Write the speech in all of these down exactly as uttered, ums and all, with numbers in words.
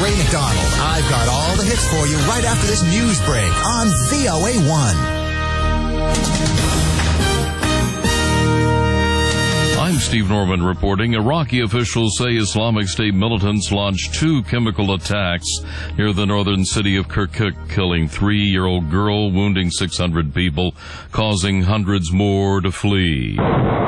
Ray McDonald. I've got all the hits for you right after this news break on V O A one. I'm Steve Norman reporting. Iraqi officials say Islamic State militants launched two chemical attacks near the northern city of Kirkuk, killing three-year-old girl, wounding six hundred people, causing hundreds more to flee.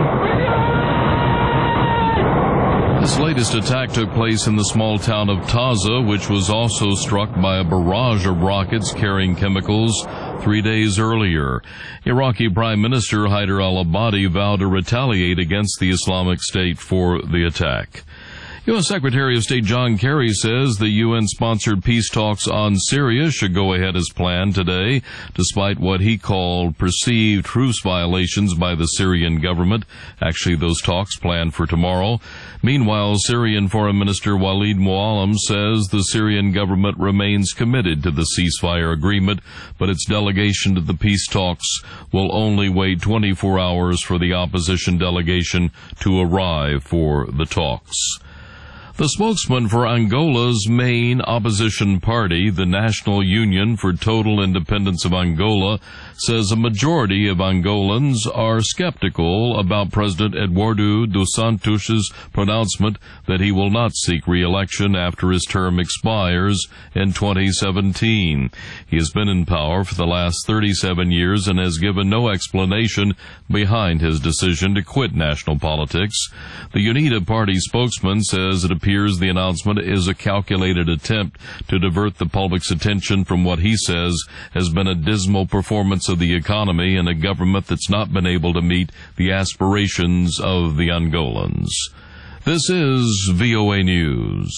This latest attack took place in the small town of Taza, which was also struck by a barrage of rockets carrying chemicals three days earlier. Iraqi Prime Minister Haider al-Abadi vowed to retaliate against the Islamic State for the attack. U S Secretary of State John Kerry says the U N-sponsored peace talks on Syria should go ahead as planned today, despite what he called perceived truce violations by the Syrian government. Actually, those talks planned for tomorrow. Meanwhile, Syrian Foreign Minister Walid Muallim says the Syrian government remains committed to the ceasefire agreement, but its delegation to the peace talks will only wait twenty-four hours for the opposition delegation to arrive for the talks. The spokesman for Angola's main opposition party, the National Union for Total Independence of Angola, says a majority of Angolans are skeptical about President Eduardo dos Santos' pronouncement that he will not seek re-election after his term expires in twenty seventeen. He has been in power for the last thirty-seven years and has given no explanation behind his decision to quit national politics. The UNITA party spokesman says it appears the announcement is a calculated attempt to divert the public's attention from what he says has been a dismal performance of the economy and a government that's not been able to meet the aspirations of the Angolans. This is V O A News.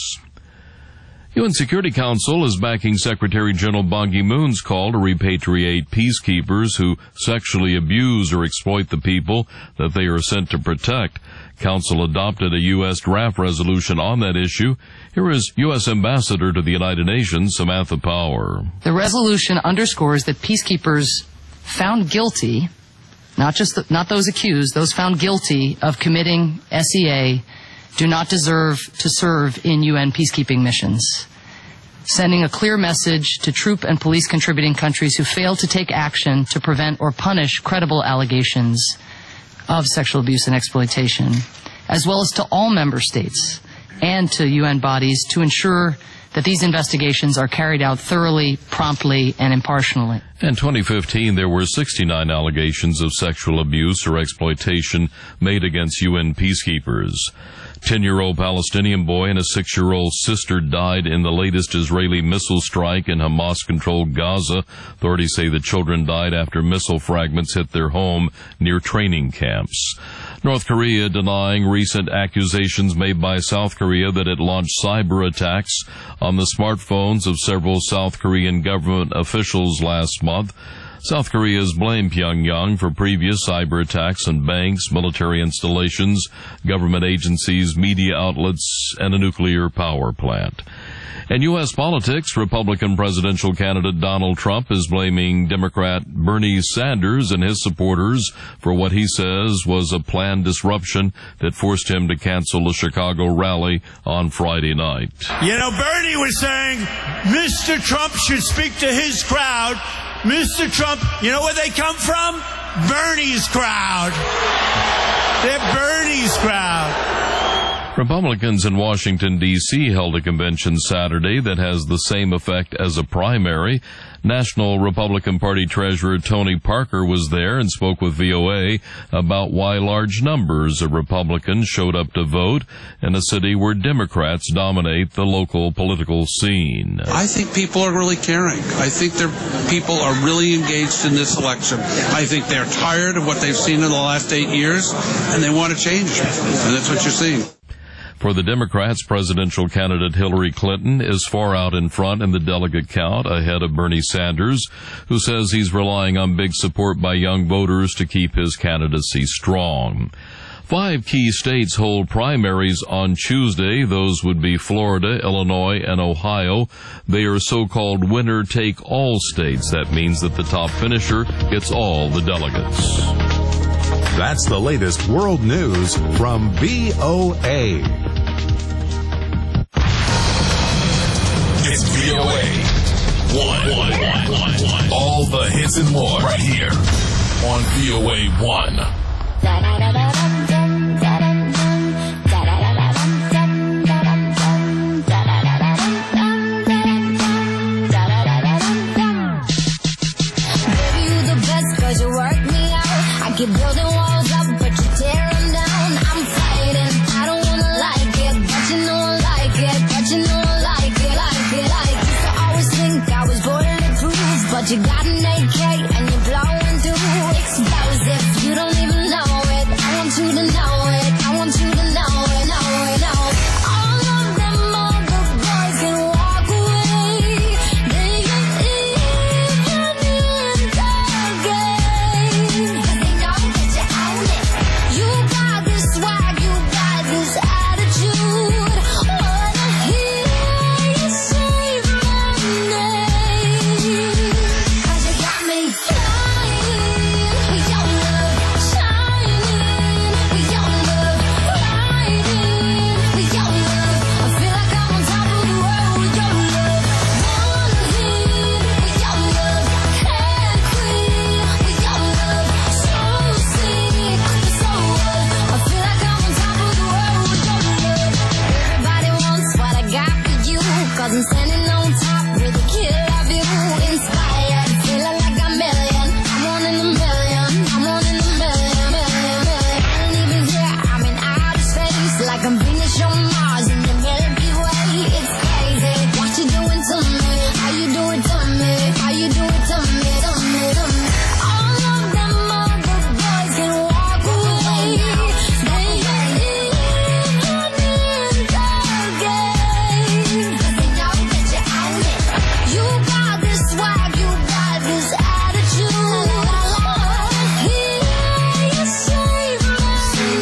U N Security Council is backing Secretary General Ban Ki-moon's call to repatriate peacekeepers who sexually abuse or exploit the people that they are sent to protect. Council adopted a U S draft resolution on that issue. Here is U S Ambassador to the United Nations, Samantha Power. The resolution underscores that peacekeepers found guilty, not just the, not those accused, those found guilty of committing S E A, do not deserve to serve in U N peacekeeping missions, sending a clear message to troop and police contributing countries who fail to take action to prevent or punish credible allegations of sexual abuse and exploitation, as well as to all member states and to U N bodies to ensure that these investigations are carried out thoroughly, promptly, and impartially. In twenty fifteen, there were sixty-nine allegations of sexual abuse or exploitation made against U N peacekeepers. Ten-year-old Palestinian boy and a six-year-old sister died in the latest Israeli missile strike in Hamas-controlled Gaza. Authorities say the children died after missile fragments hit their home near training camps. North Korea denying recent accusations made by South Korea that it launched cyber attacks on the smartphones of several South Korean government officials last month. South Korea has blamed Pyongyang for previous cyber attacks on banks, military installations, government agencies, media outlets, and a nuclear power plant. In U S politics, Republican presidential candidate Donald Trump is blaming Democrat Bernie Sanders and his supporters for what he says was a planned disruption that forced him to cancel a Chicago rally on Friday night. You know, Bernie was saying Mister Trump should speak to his crowd. Mister Trump, you know where they come from? Bernie's crowd. They're Bernie's crowd. Republicans in Washington, D C held a convention Saturday that has the same effect as a primary. National Republican Party Treasurer Tony Parker was there and spoke with V O A about why large numbers of Republicans showed up to vote in a city where Democrats dominate the local political scene. I think people are really caring. I think their people are really engaged in this election. I think they're tired of what they've seen in the last eight years, and they want to change. And that's what you're seeing. For the Democrats, presidential candidate Hillary Clinton is far out in front in the delegate count, ahead of Bernie Sanders, who says he's relying on big support by young voters to keep his candidacy strong. Five key states hold primaries on Tuesday. Those would be Florida, Illinois, and Ohio. They are so-called winner-take-all states. That means that the top finisher gets all the delegates. That's the latest world news from V O A. one. All the hits and more right here on V O A one. Keep building walls up, but you tear them down. I'm fighting, I don't wanna like it, but you know I like it, but you know I like it, like it, like it. Used to always think I was bulletproof, but you got an A K and you're blowing through explosive. You don't even know it. I want you to know it. I want you to know it, know it, know it. All of them other boys can walk away. They ain't even in the game. You got this swag, you got this attitude. Wanna hear you say my name? 'Cause you got me flying with your love, shining with your love, riding with your love. I feel like I'm on top of the world with your love. One hit with your love, can't quit with your love. So sick, so what? I feel like I'm on top of the world with your love. Everybody wants what I got for you, 'cause I'm standing on top with a kid of you. Inspired, feeling like a million. I'm one in a million. I'm one in a million, million, million. I ain't even here, I'm in outer space, like I'm Venus on Mars in the Milky Way. It's crazy what you doing to me. How you do it to me? How you do it to me? To me, to me. All of them other boys can walk away. They ain't even in the game. 'Cause they know that you own it. You got this swag, you got this attitude. Wanna hear you say my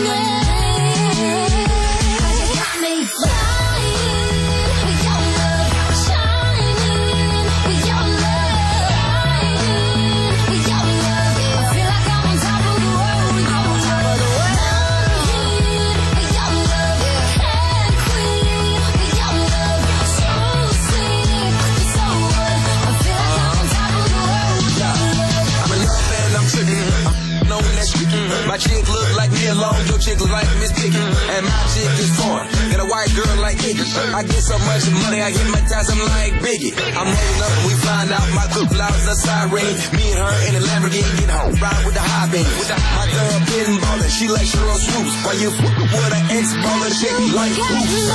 name? 'Cause you got me flying with your love, shining with your love, riding with your love. I feel like I'm on top of the world with your love. One hit with your love, can't quit with your love. So sick, so what? I feel like I'm on top of the world with your love. I'm a love fan, I'm tripping. I'm knowing that tricky. My chick look like Nia Long, your chick look like Miss Piggy. And my chick is foreign. Got a white girl like Iggy. I get so much money, I hypnotize, I'm like Biggie. I'm rolling up and we find out my cook loud as a siren. Me and her in a Lamborghini get home, ride with the high beam. With the my girl pitting ballin', she like Sheryl Swoops. While you fuck with an ex-baller, shake me like hoops.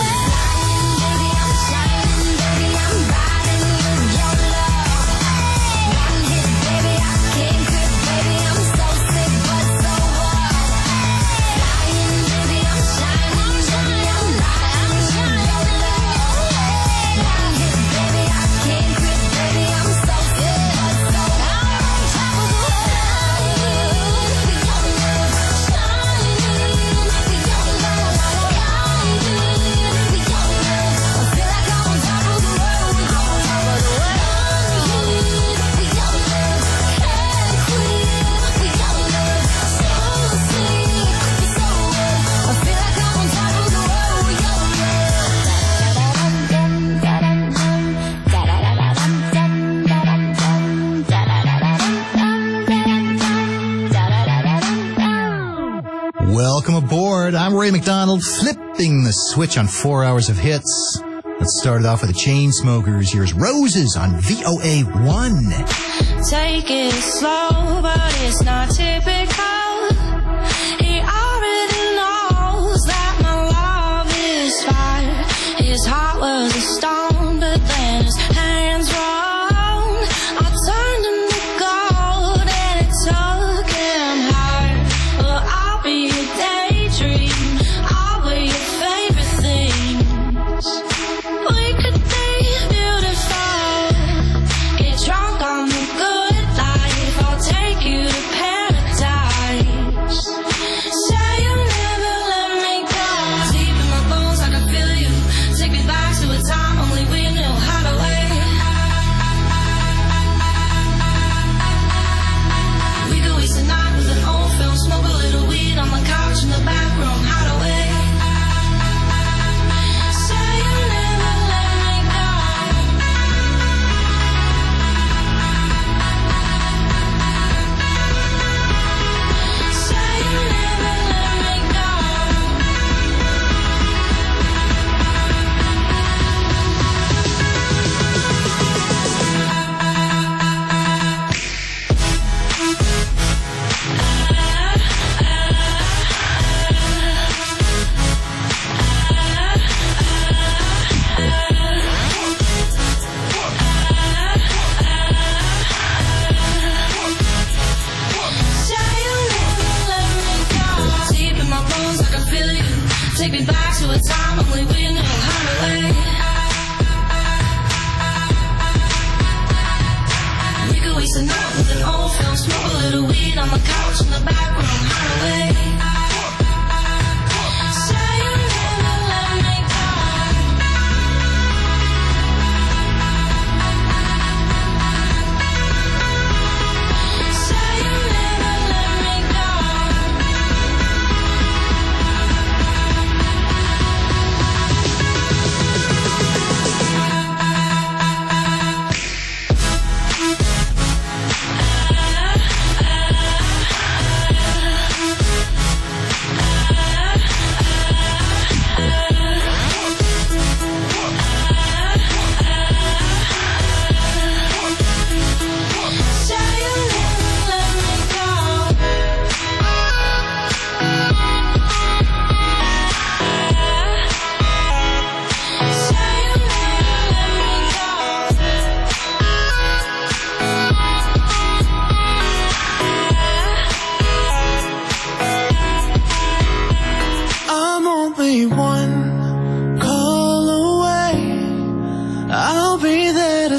Welcome aboard. I'm Ray McDonald, flipping the switch on four hours of hits. Let's start it off with the Chainsmokers. Here's Roses on V O A one. Take it slow, but it's not typical. He already knows that my love is fire. His heart was a stone, but then his hands were on. I turned him to gold and it took him higher. Well, I'll be your daydream. I'll wear your favorite things. We could be beautiful. Get drunk on the good life. I'll take you to paradise. Say you'll never let me go. Deep in my bones, I can feel you. Take me back to a time only we knew how to wait.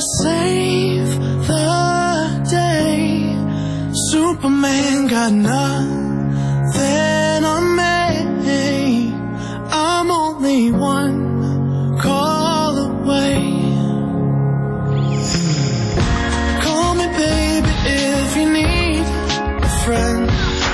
save the day. Superman got nothing on me. I'm only one call away. Call me baby if you need a friend.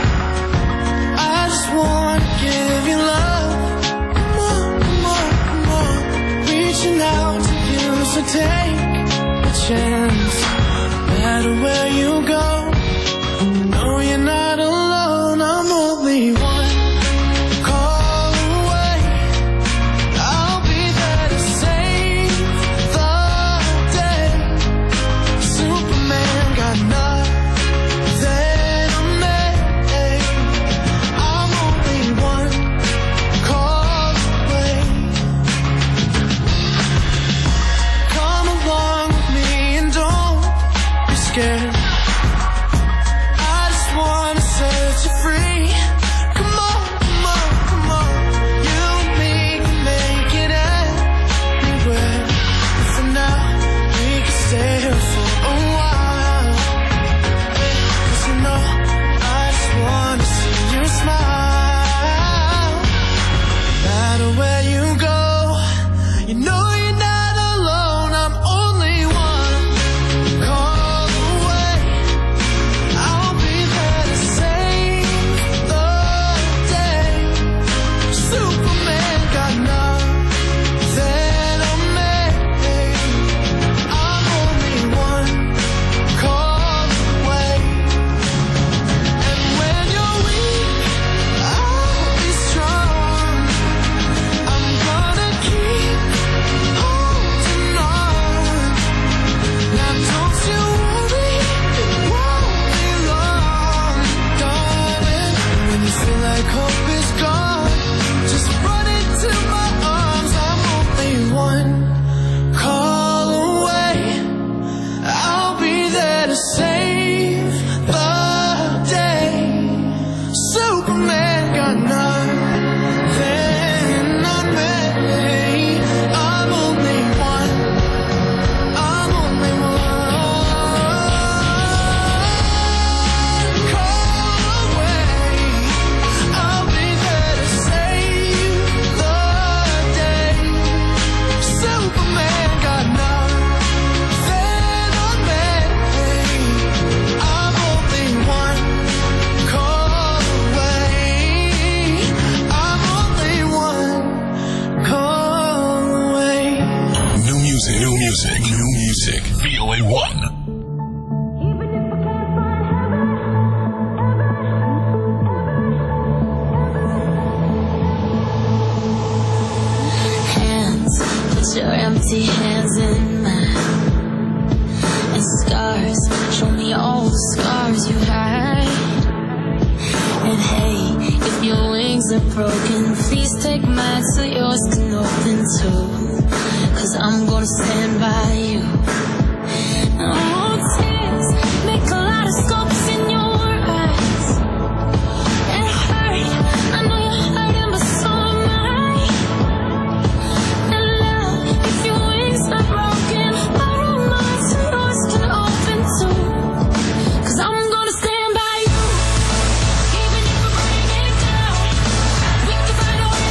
I just wanna give you love. Come on, come on, come on. Reaching out to you, so take a chance. No matter where you go, no, you're not alone. I'm only one call away. I'll be there to save the day. Superman got nothing on me. I'm only one call away. Come along with me and don't be scared.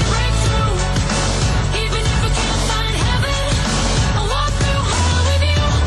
With you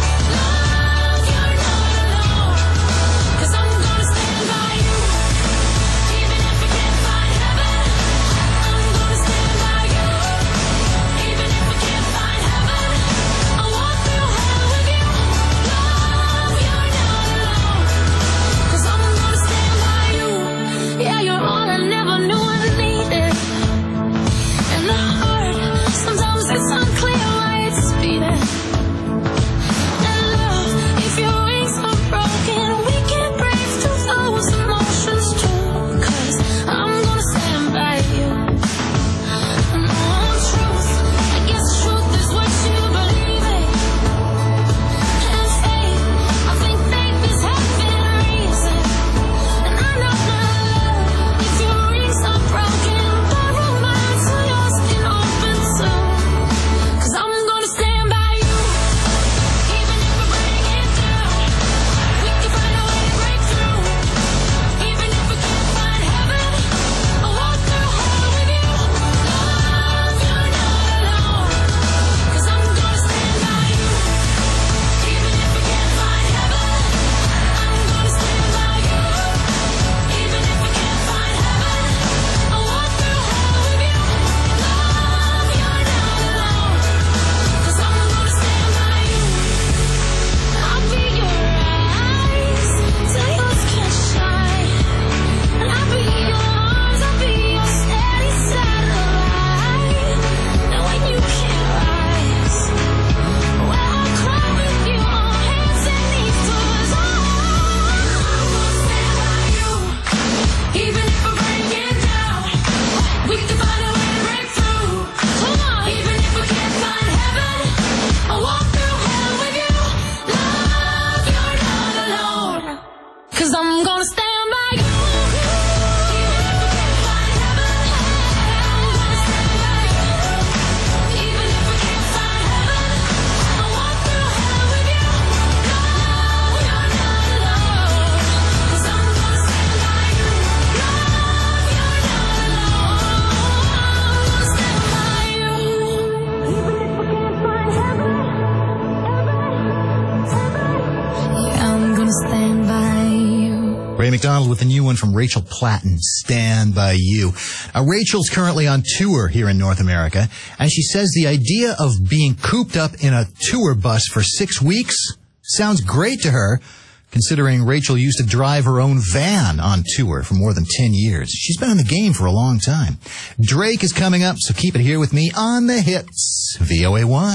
Ray McDonald with a new one from Rachel Platten, Stand By You. Uh, Rachel's currently on tour here in North America, and she says the idea of being cooped up in a tour bus for six weeks sounds great to her, considering Rachel used to drive her own van on tour for more than ten years. She's been in the game for a long time. Drake is coming up, so keep it here with me on the hits. V O A one.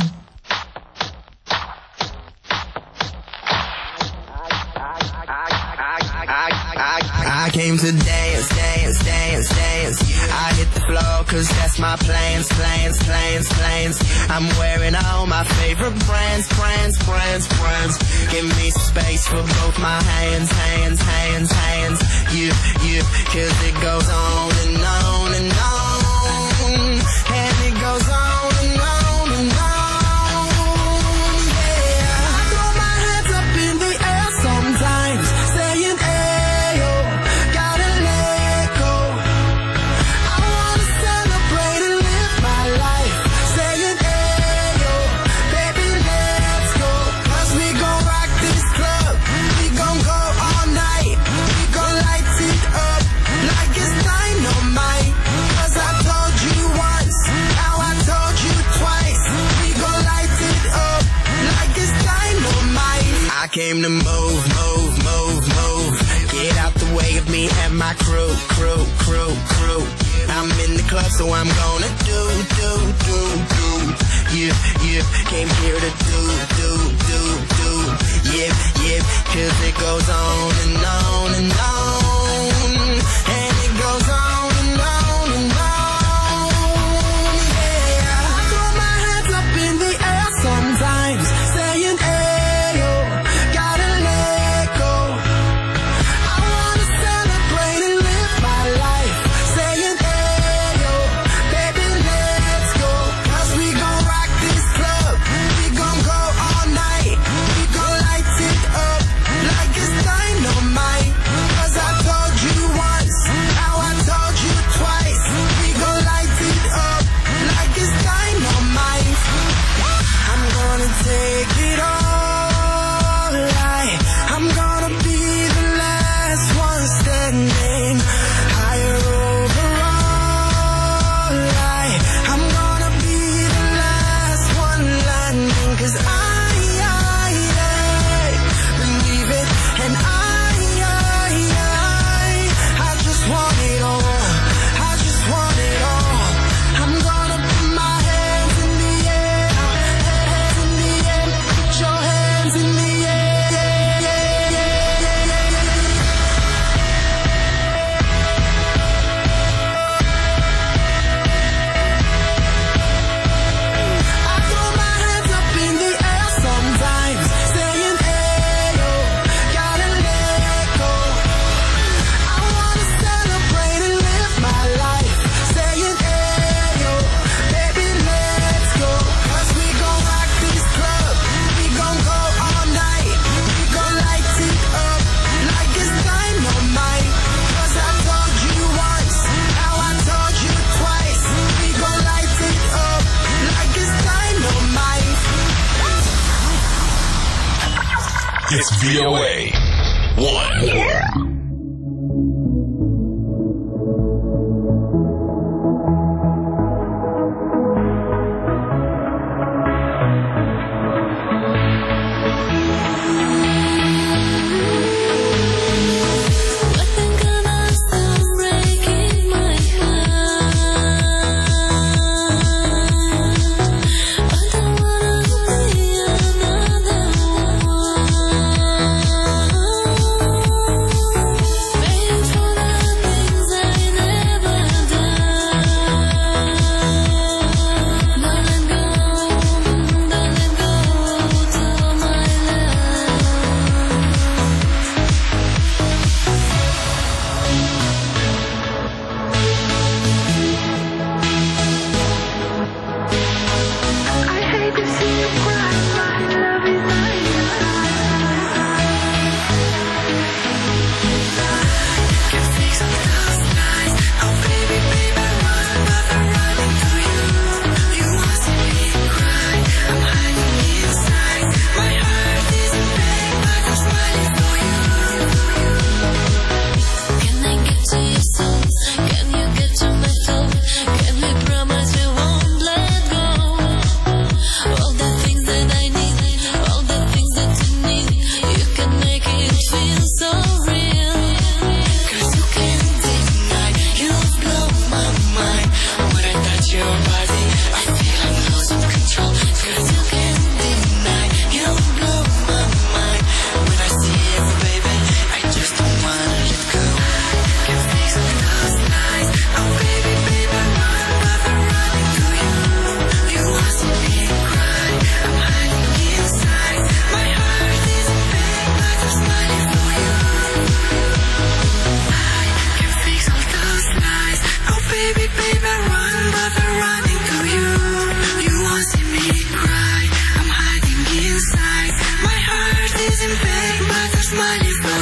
I came to dance, dance, dance, dance. I hit the floor cause that's my plans, plans, plans, plans. I'm wearing all my favorite brands, brands, brands, brands. Give me some space for both my hands, hands, hands, hands. You, you, cause it goes on and on and on. And it goes on and on and on. Yeah, I throw my hands up in the air sometimes, saying, ayo, gotta let go. I wanna celebrate and live my life, saying, ayo, baby, let's go. Cause we gon' rock this club, we gon' go all night, we gon' light it up like it's dynamite. Cause I told you once, now I told you twice, we gon' light it up like it's dynamite. I came to move, move, move, move. Get out the way of me and my crew, crew, crew, crew. I'm in the club, so I'm gonna do, do, do, do. Yeah, yeah, came here to do, do, do, do. Yeah, yeah, cause it goes on and on and on. And it goes on and on and on. Yeah, I throw my hands up in the air sometimes, saying, ayo, gotta let go. I wanna celebrate and live my life, saying, ayo, baby, let's go. Cause we gon' rock this club, we gon' go all night, we gon' light it up like it's dynamite. Cause I told you once, now I told you twice, we gon' light it up like it's dynamite. I'm gonna take it all right, I'm gonna be the last one standing, higher over all right. I'm gonna be the last one landing, cause I, I, I believe it, and I, I, I, I just want it all, I just want it all. I'm gonna put my hands in the air, hands in the air, put your hands in the air, yeah, yeah, yeah, yeah, yeah. I throw my hands up in the air sometimes, saying, ayo, gotta let go. I wanna celebrate and live my life, saying, ayo, baby, let's go. Cause we gon' rock this club, we gon' go all night, we gon' light it up like it's dynamite. Cause I told you once, now I told you twice, we gon' light it up like it's dynamite. It's V O A one. I don't wanna be another one.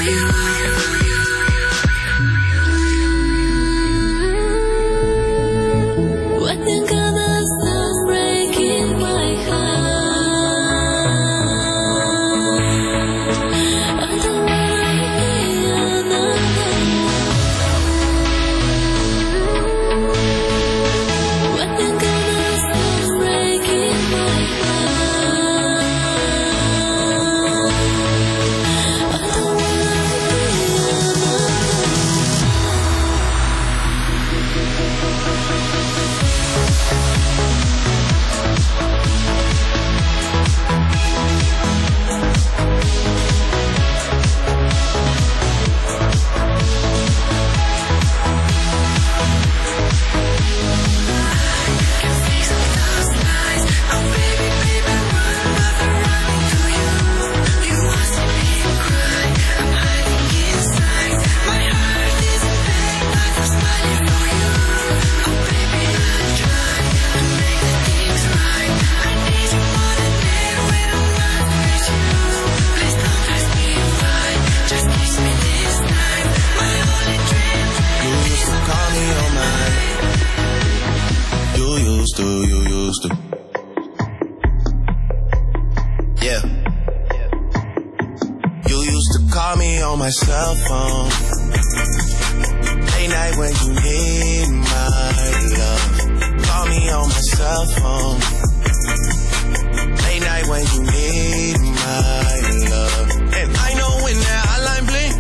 My cell phone, late night when you need my love. Call me on my cell phone, late night when you need my love. And I know when that hotline blink,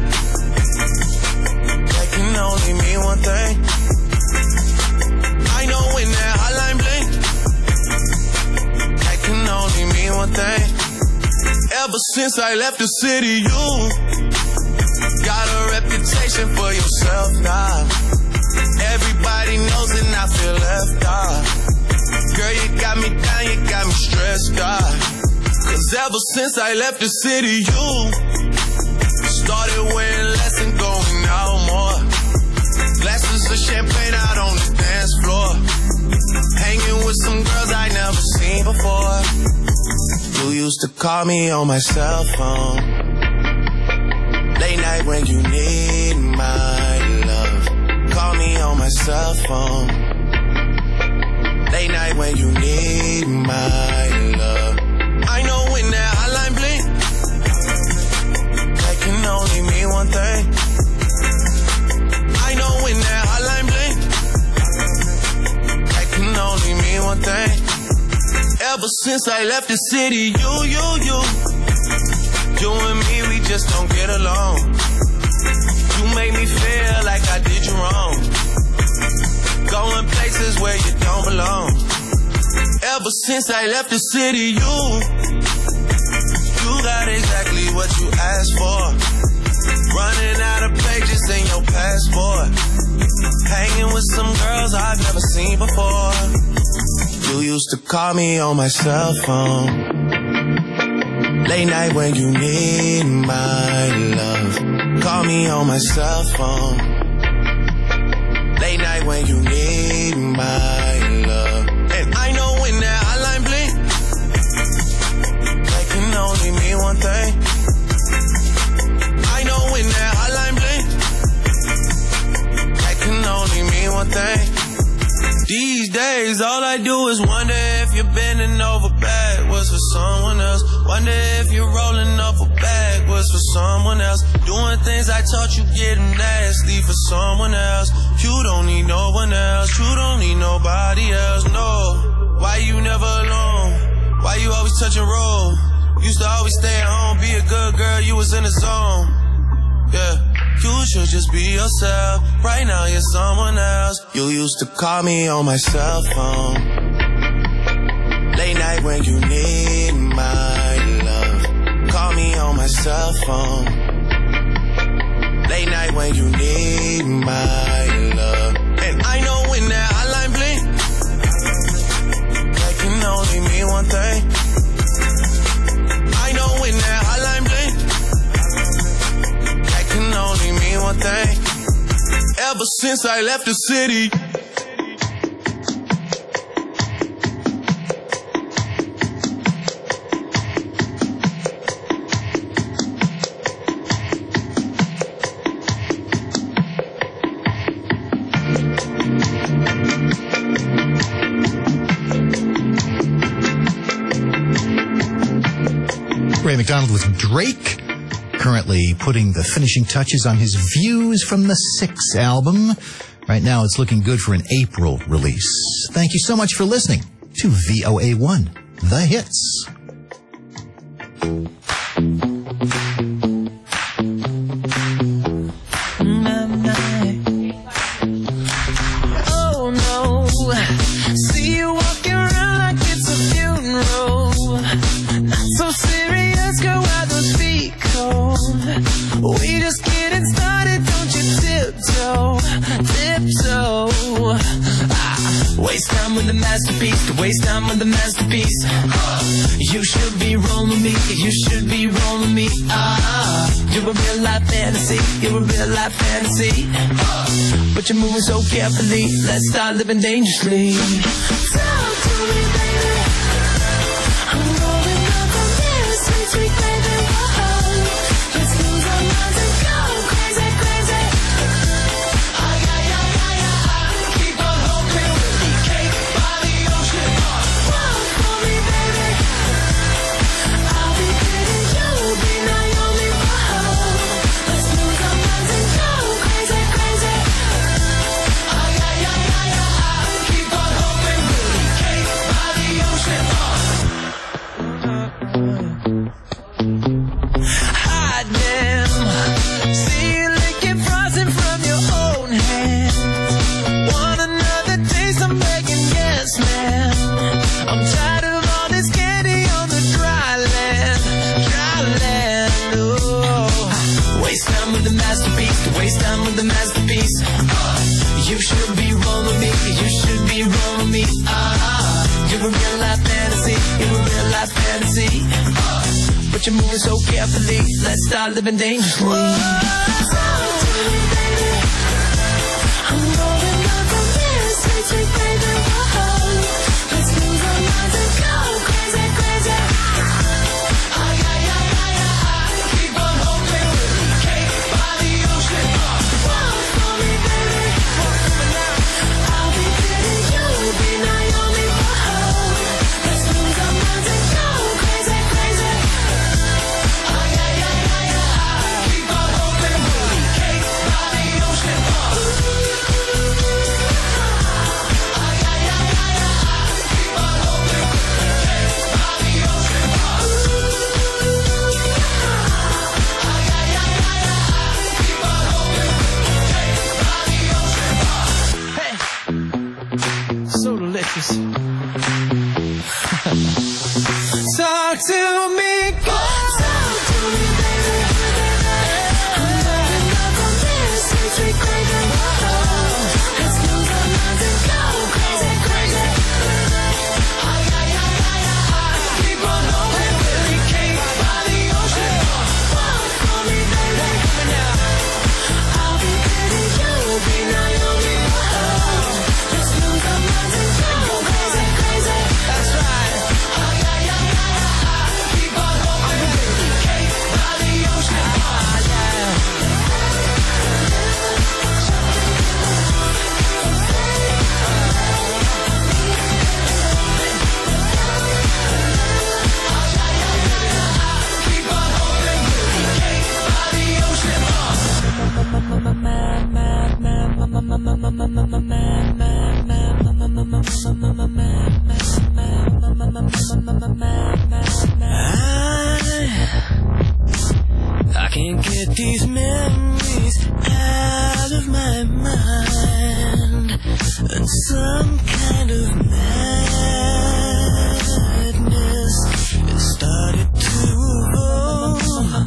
that can only mean one thing. I know when that hotline blink, that can only mean one thing. Ever since I left the city, you got a reputation for yourself now. Everybody knows and I feel left out. Girl, you got me down, you got me stressed out. Cause ever since I left the city, you started wearing less and going out more. Glasses of champagne out on the dance floor. Hanging with some girls I never seen before. You used to call me on my cell phone, late night when you need my love. Call me on my cell phone, late night when you need my love. I know when that hotline blink, that can only mean one thing. I know when that hotline blink, that can only mean one thing. Ever since I left the city, you, you, you You and me, we just don't get along. You make me feel like I did you wrong. Going places where you don't belong. Ever since I left the city, you You got exactly what you asked for. Running out of pages in your passport. Hanging with some girls I've never seen before. You used to call me on my cell phone, late night when you need my love. Call me on my cell phone, late night when you need my love. And I know when that hotline blink, that can only mean one thing. I know when that hotline blink, that can only mean one thing. These days, all I do is wonder if you're bending over backwards for someone else. Wonder if you're rolling up a backwards for someone else. Doing things I taught you getting nasty for someone else. You don't need no one else. You don't need nobody else, no. Why you never alone? Why you always touch and roll? Used to always stay at home, be a good girl, you was in the zone. Yeah. You should just be yourself. Right now you're someone else. You used to call me on my cell phone, late night when you need my love. Call me on my cell phone, late night when you need my love. And I know when that hotline blink, that can only mean one thing. I know when that hotline blink, that can only mean one thing. Ever since I left the city, Ray McDonald with Drake, currently putting the finishing touches on his Views from the Six album. Right now, it's looking good for an April release. Thank you so much for listening to V O A one, The Hits. Oh no, see you walking around like it's a funeral. Not so serious, girl, why those feet cold? We just getting started, don't you tiptoe, tiptoe. Ah, waste time with the masterpiece, to waste time with the masterpiece. You should be rolling me, you should be rolling me. Ah, you're a real life fantasy, you're a real life fantasy. But you're moving so carefully, let's start living dangerously. Talk to me, baby. I'm rolling up on this sweet, sweet baby. Whoa, let's lose our minds and go crazy, crazy. Ay, ay, ay, ay, ay. Keep on hoping we'll be cake by the ocean. Walk for me, baby. I'll be pretty, you'll be Naomi. Whoa, let's lose our minds and go crazy, crazy. Ay, ay, ay, ay, ay. Keep on hoping we'll be cake by the ocean. Hide them. See you licking frozen from your own hands. Want another taste? I'm begging, yes, ma'am. I'm tired of all this candy on the dry land, dry land. Oh, waste time with the masterpiece, to waste time with the masterpiece. You should be rolling me, you should be rolling me. Ah, you're a real life fantasy, you're a real life fantasy. But you're moving so carefully, let's start living dangerously. Talk to me, baby. I'm rolling up on this sweet, sweet baby. Whoa, let's lose our minds and go crazy, crazy. Ay, ay, ay, ay, ay. Keep on hoping we'll be cake by the ocean. Walk for me, baby. I'll be pretty, you'll be Naomi. Whoa, let's lose our minds and go crazy, crazy. Ay, ay, ay, ay, ay. Keep on hoping we'll be cake by the ocean. Ay, ay, ay, ay, ay. Keep on hoping we'll be cake by the ocean. Ay, ay, ay, ay, ay. Keep on hoping we'll be cake by the ocean. Hey, so delicious. Talk to me, girl. Talk to me, baby. I'm rolling up on this sweet, sweet baby. Whoa, let's lose our minds and go crazy, crazy. Ay, ay, ay, ay, ay. Keep on hoping we'll be cake by the ocean. Walk for me, baby. I'll be pretty, you'll be Naomi. Whoa, let's lose our minds and go crazy, crazy. That's right. Ay, ay, ay, ay, ay. Keep on hoping we'll be cake by the ocean. Ah, yeah. Keep on hoping we'll be cake by the ocean. I, I can't get these memories out of my mind, and some kind of madness it started to evolve.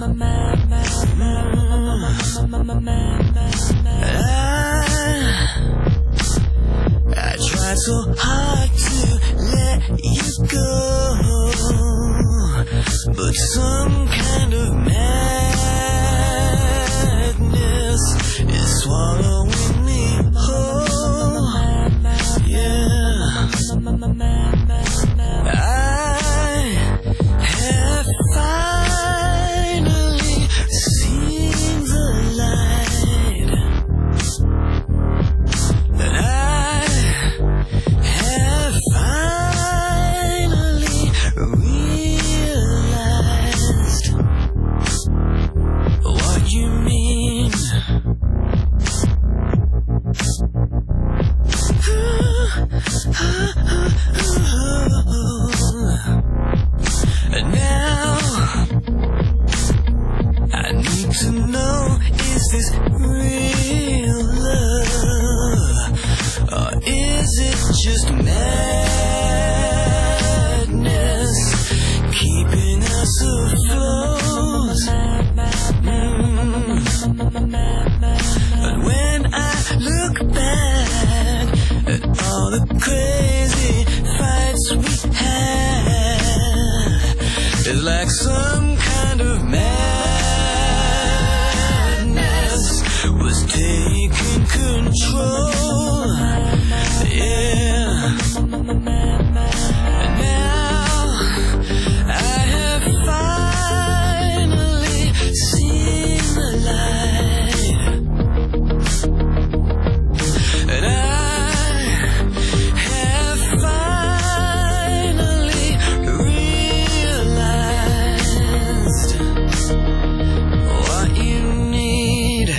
I, I tried so hard to let you go, but some kind of madness is swallowing me whole. Yeah, I have finally seen the light, and I have finally realized like some kind of madness was taking control. Yeah. And now I have finally seen the light. And I have finally realized what you need.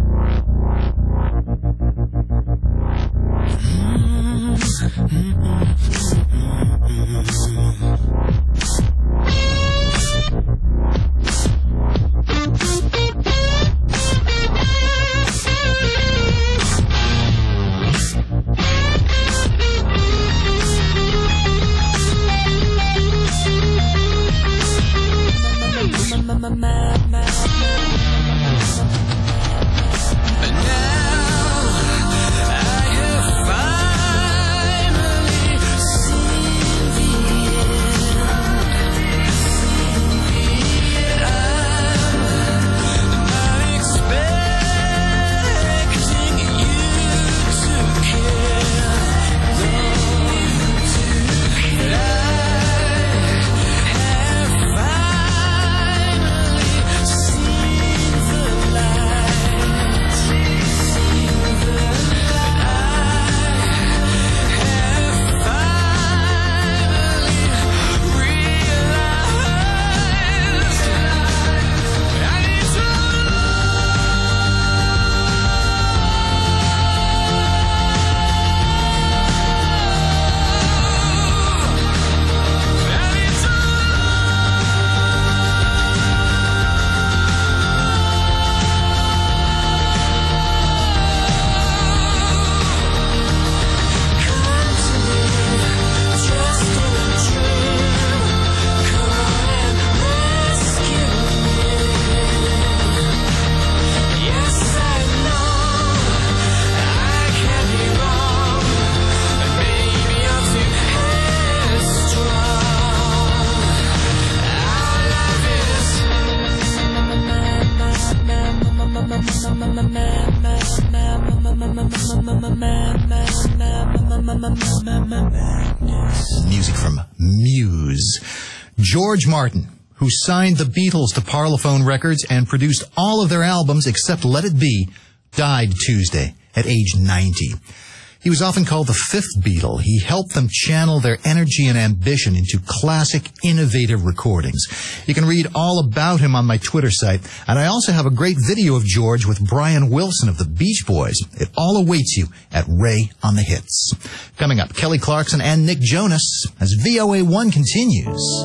Music from Muse. George Martin, who signed the Beatles to Parlophone Records and produced all of their albums except Let It Be, died Tuesday at age ninety. He was often called the fifth Beatle. He helped them channel their energy and ambition into classic, innovative recordings. You can read all about him on my Twitter site, and I also have a great video of George with Brian Wilson of the Beach Boys. It all awaits you at Ray on the Hits. Coming up, Kelly Clarkson and Nick Jonas as V O A one continues.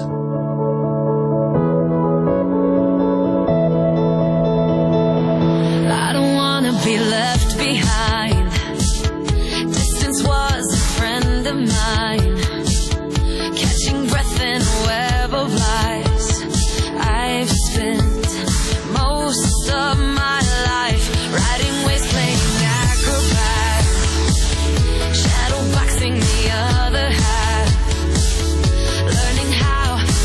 I don't want to be left behind. Distance was a friend of mine, catching breath in a web of lies. I've spent most of my life riding waves, playing acrobat, shadow boxing the other half, learning how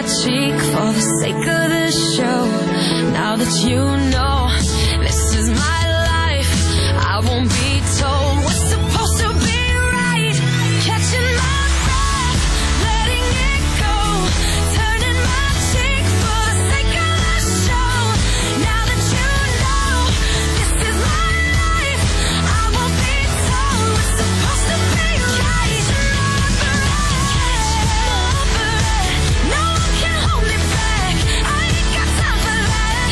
cheek for the sake of this show. Now that you know this is my life, I won't be told what's supposed to be right. Catching my breath, letting it go, turning my cheek for the sake of this show. Now that you know this is my life, I won't be told what's supposed to be right. No one can hold me back. I ain't got time for that.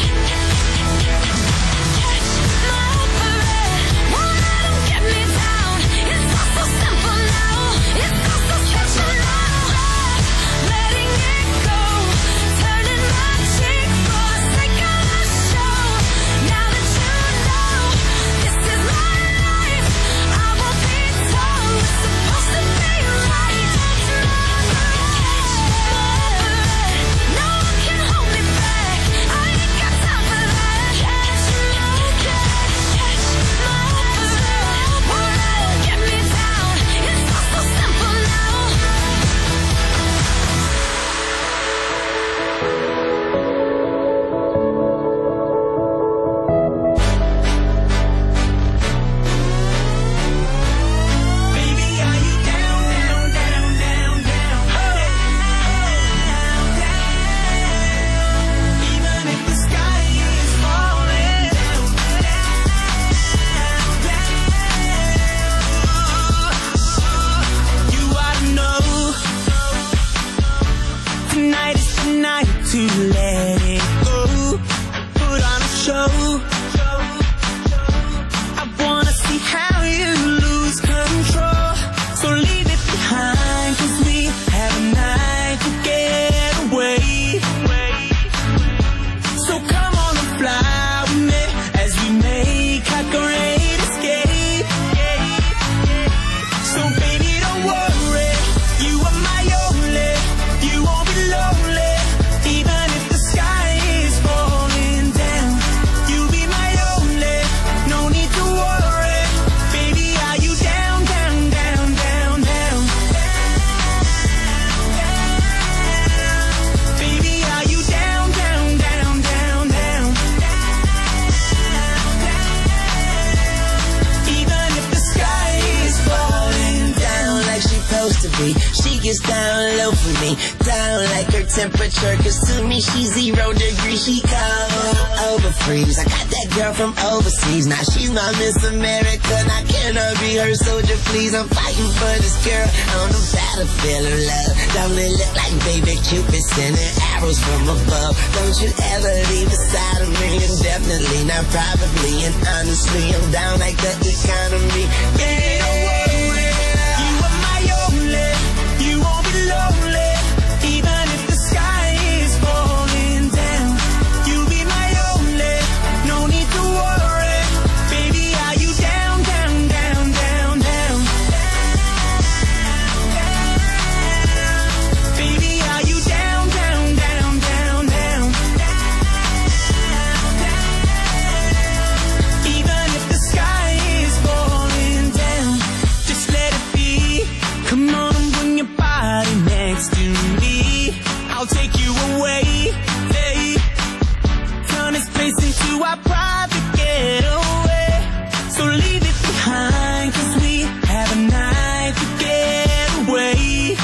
Catch my breath. Won't let 'em get me down. It's all so simple now. It's all so simple now. Letting it go, turning my cheek for the sake of the show. Now that you know this is my life, I won't be told what's supposed to be right. No one can hold me back. I ain't got time for that. Catch my breath. Won't let 'em get me down. It's all so simple now. Baby, are you down, down, down, down, down, down, down? Even if the sky is falling down, down, down. You ought to know tonight is the night to let it go. Put on a show. I wanna see how you lose control. So leave it behind, 'cause we have a night to get away. So come on and fly with me as we make our great escape. So baby, don't worry, you are my only. You won't be lonely, even if the sky is falling down. You'll be my only, no need to worry. Baby, are you down, down, down, down, down? Baby, are you down, down, down, down, down? Even if the sky is falling down like she supposed to be, she gets down low for me, down like her temperature, 'cause to me she's zero degrees, she cold over freeze. I got that girl from overseas, now she's my Miss America, now can I be her soldier please? I'm fighting for this girl on the battlefield of love. Don't it look like baby Cupid sending arrows from above? Don't you ever leave the side of me, indefinitely, not probably, and honestly I'm down like the economy. Baby, don't worry, you are my only. You won't be lonely, even if the sky is falling down. You'll be my only, no need to worry. Baby, are you down, down, down, down, down? Baby, are you down, down, down, down, down? Even if the sky is falling down, just let it be. Come on and bring your body next to me. I'll take you away, hey. Turn this place into our private getaway. So leave it behind, 'cause we have a night to get away.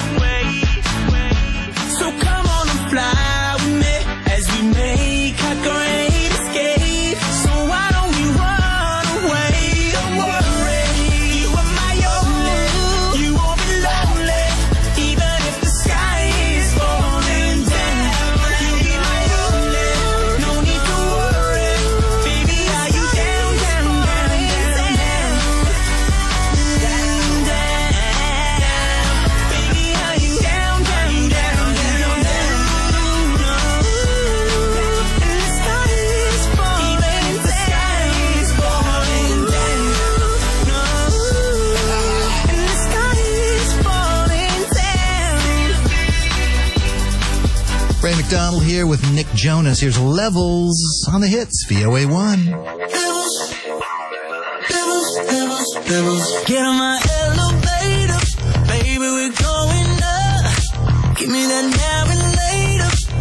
So come on and fly with me as we make our great escape. So why don't we run away? Don't worry, you are my only. You won't be lonely, even if the sky is falling down. You'll be my only, no need to worry. Baby, are you down, down, down, down, down? Down, down. Baby, are you down, down, down, down, down? No. And the sky is falling, even if the sky is falling down. No. And the sky is falling down. Ray McDonald here with Nick Jonas. Here's Levels on the hits, V O A one. Get on my elevator, baby, we're going up. Give me that now and later.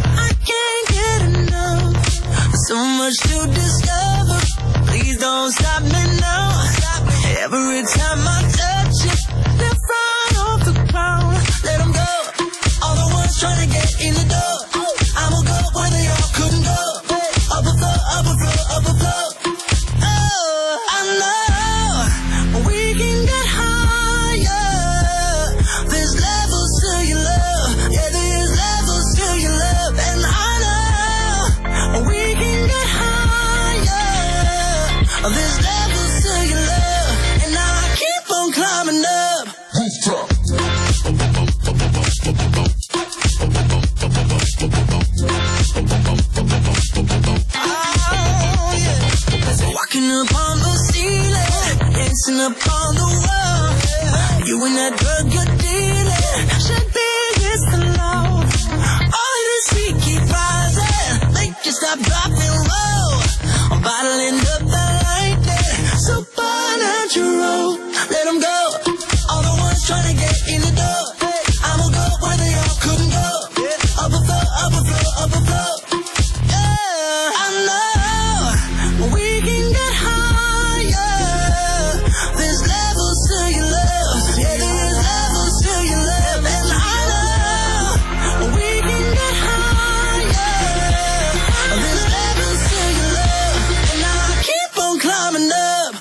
much to discover. Please don't stop me now. Every time I touch it, they're flying off the ground. Let them go. All the ones trying to get in the door. I'ma go where they all couldn't go. Up a floor, up a floor, up a floor. Oh, I know we can get higher. There's levels to your love. Yeah, there's levels to your love. And I know we can get higher. There's levels to your love. And I keep on climbing up. Oh, yeah. Walking up on the ceiling, dancing up on the wall. You and that drug you're dealing should be against the law. All of this heat keep rising, make you stop, dropping low. I'm bottling up the lightning, supernatural. Let them go. All the ones trying to get in the door. I'ma go where they all couldn't go. Up a floor, up a floor, up a floor. Yeah, I know we can get higher. There's levels to your love. Yeah, there's levels to your love. And I know we can get higher. There's levels to your love. And I keep on climbing up.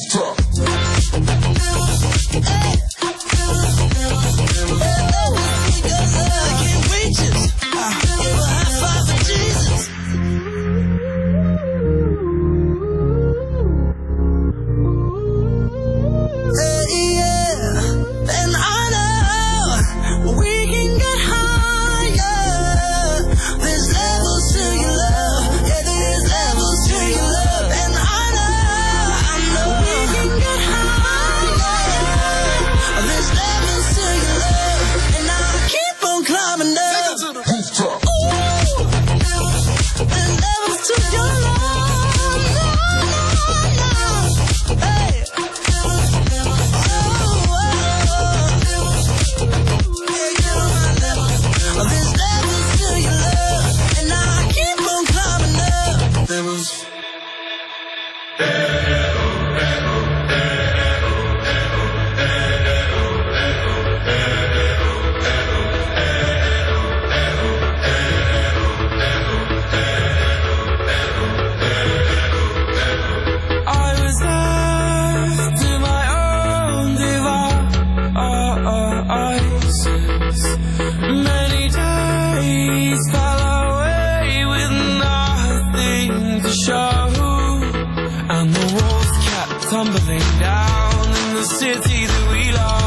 Many days fell away with nothing to show, and the walls kept tumbling down in the city that we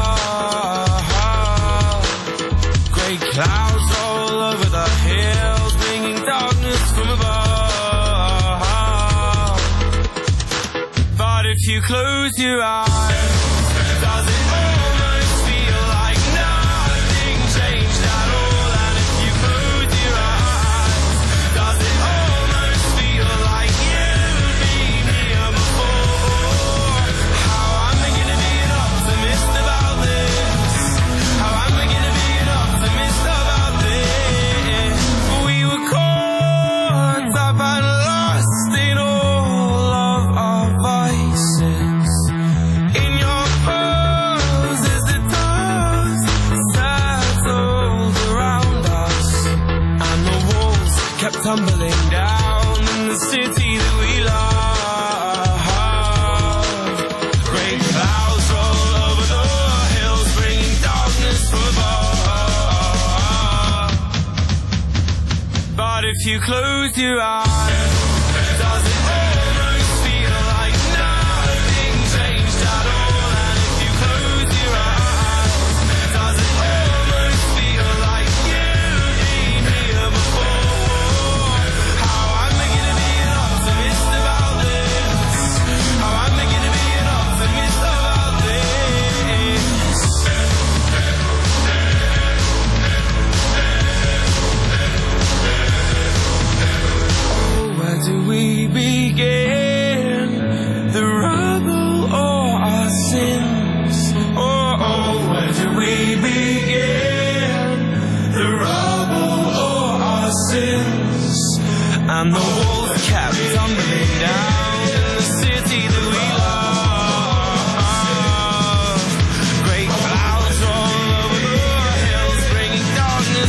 love. Grey clouds all over the hills, bringing darkness from above. But if you close your eyes, does it almost feel like nothing changed at all? And if you close your eyes, does it almost feel like you've been here before? How am I gonna be an optimist about this? How am I gonna be an optimist about this? We were caught up and lost in all of our vices. In your pose as the dust settled around us, and the walls kept tumbling down in the city that we love. Great clouds roll over the hills, bringing darkness from above. But if you close your eyes, does it almost feel like nothing changed at all? And if you close your eyes, does it almost feel like you've been here before? How am I gonna be an optimist about this? How am I gonna be an optimist about this? Oh, where do we begin? The rubble or our sins? Oh, oh, where do we begin? The rubble or our sins? And the walls kept tumbling down in the city that we love. Great clouds all over the hills, bringing darkness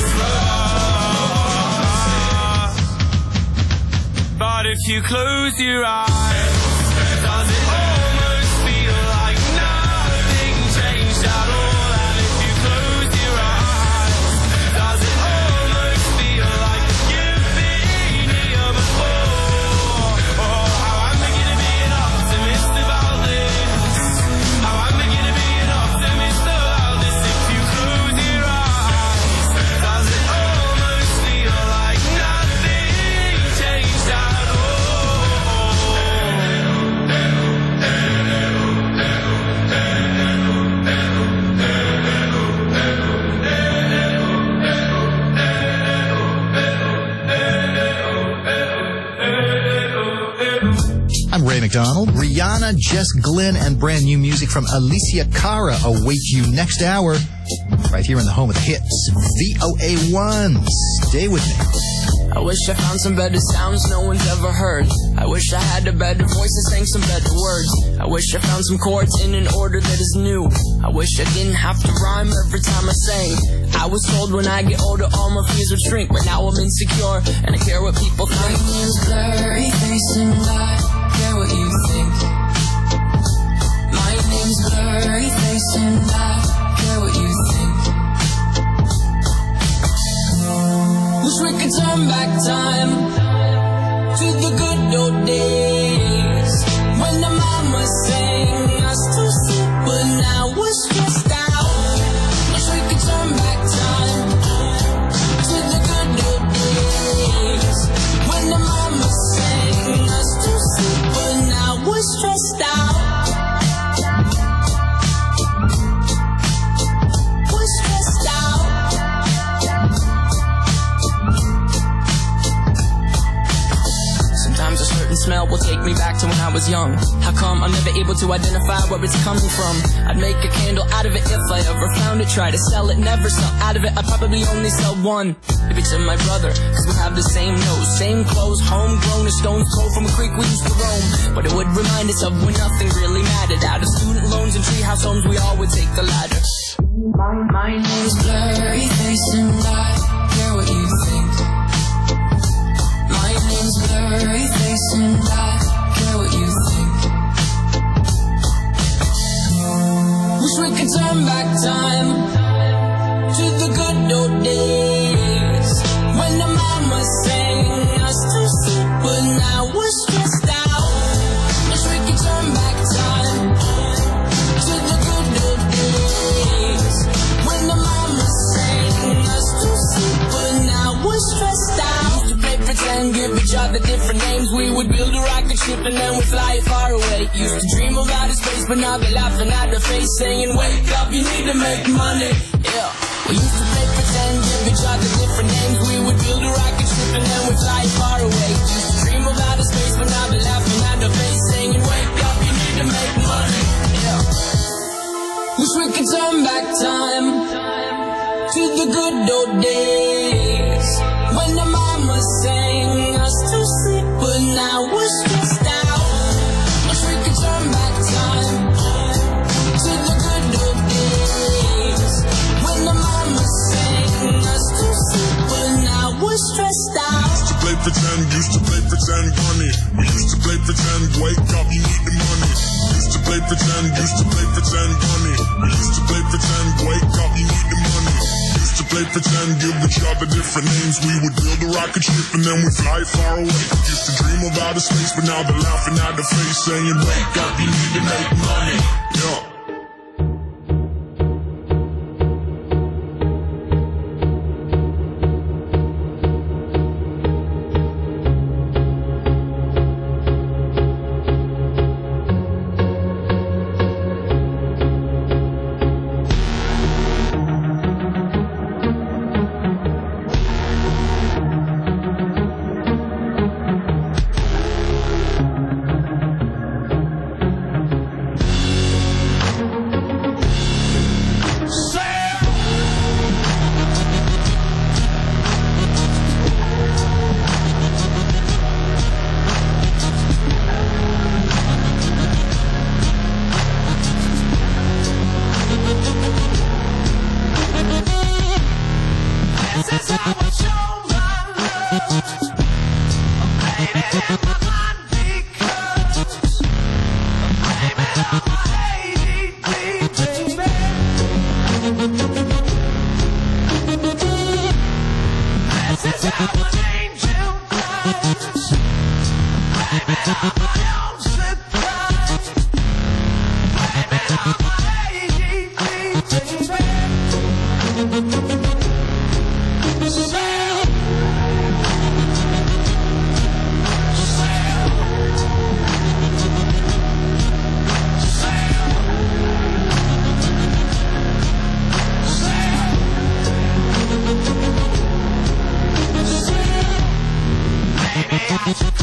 from. But if you close your eyes, does it almost feel like nothing changed at all? And if you close your eyes, does it almost feel like you've been here before? Oh, how I'm beginning to be an optimist about this. How I'm beginning to be an optimist about this. If you close your eyes, does it almost feel like nothing changed at all? I'm Ray McDonald. Rihanna, Jess Glynn, and brand new music from Alicia Cara await you next hour, right here in the home of the hits, V O A one. Stay with me. I wish I found some better sounds no one's ever heard. I wish I had a better voice and sang some better words. I wish I found some chords in an order that is new. I wish I didn't have to rhyme every time I sang. I was told when I get older all my fears would shrink, but now I'm insecure and I care what people think. My name's blurry face and I care what you think. My name's blurry face and I care what you think. Wish we could turn back time to the good old days when the mama sang us to sleep, but now we're stressed out. Wish we could turn back time to the good old days when the mama sang us to sleep, but now we're stressed out. We're stressed out. Sometimes a certain smell will take me back to when I was young. How come I'm never able to identify where it's coming from? I'd make a candle out of it if I ever found it. Try to sell it, never sell out of it. I'd probably only sell one. Maybe to my brother, cause we have the same nose, same clothes, homegrown, a stone's throw from a creek we used to roam. But it would remind us of when nothing really mattered. Out of student loans and treehouse homes, we all would take the ladder. My, my name's blurry face and I care what you think. My name's blurry face and I care what you think. Wish we could turn back time to the good old days when the mama sang us to sleep, but now we're stressed out. Wish we could turn back time to the good old days when the mama sang us to sleep, but now we're stressed out. Used to play pretend, give each other different names. We would build a rocket ship and then we'd fly far away. Used to dream of outer space, but now they're laughing at the face, saying, wake up, you need to make money. Yeah. We used to play pretend, give each other different names. We would build a rocket ship and then we'd fly far away. Used to dream of outer space, but now they're laughing at the face, saying, wake up, you need to make money. Yeah. Wish we could turn back time to the good old days when the mama sang us to sleep, but now we're stressed out. Wish we could turn back time to the good old days when the mama sang us to sleep, but now we're stressed out. Used to play pretend, used to play pretend, money. We used to play pretend, wake up, you need the money. Used to play pretend, used to play pretend, money. We used to play pretend, wake up, you need the money. Used to play pretend, give each other different names. We would build a rocket ship and then we fly far away. Used to dream of outer space, but now they're laughing at the face, saying, wake up, you need to make money. Yeah. Baby,